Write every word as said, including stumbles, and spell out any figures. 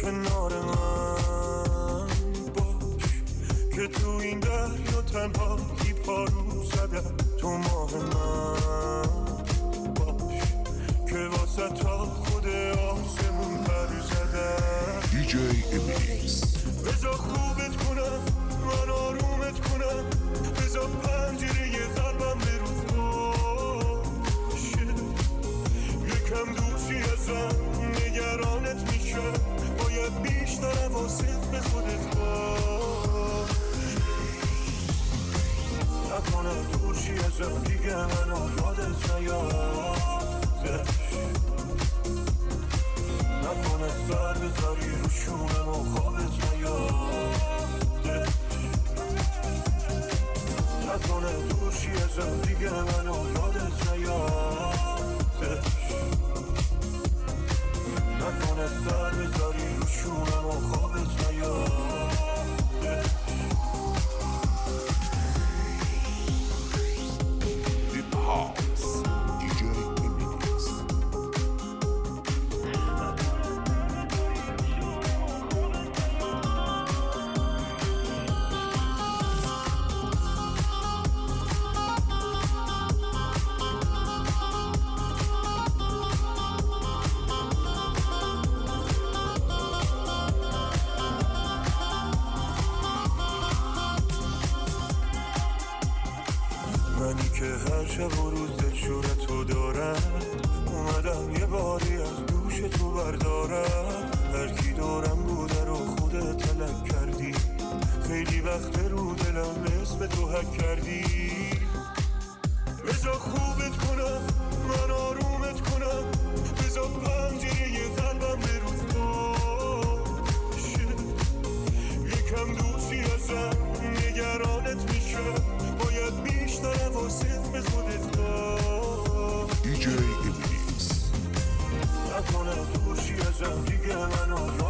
کنار من باش که تو این دریا تنها کی پارو زدم. تو ماه من باش که واسه تا خود آسمون پر زدم. دی جی امیکس بذار خوبت کنم من آرومت کنم، بذار پنجره قلبم به رو باشه. یکم دوری ازم نگرانت میشه، باید بیشتر حواست به خودت باش. نکنه دوری ازم دیگه منو یادت نیادش، نکنه سر بذاری رو شونم و خوابت نیادش، نکنه دوری ازم دیگه منو یادت نیادش، نکنه سر بذاری رو شونم و خوابت نیادش. دیپ هاوس دی جی امیکس. منی که هر شب و روز دلشورتو دارم، اومدم یه باری از دوش تو بردارم. هر کی دورم بوده رو خودت تلک کردی، خیلی وقت رو دلم اسم تو حک کردی. بذار خوبت کنم من آرومت کنم، بذار پنجره قلبم به رو باشه. یکم دوستی ازم نگرانت میشه، باید بیشتر حواست به خودت باش. دی جی امیکس نکنه دوری ازم دیگه منو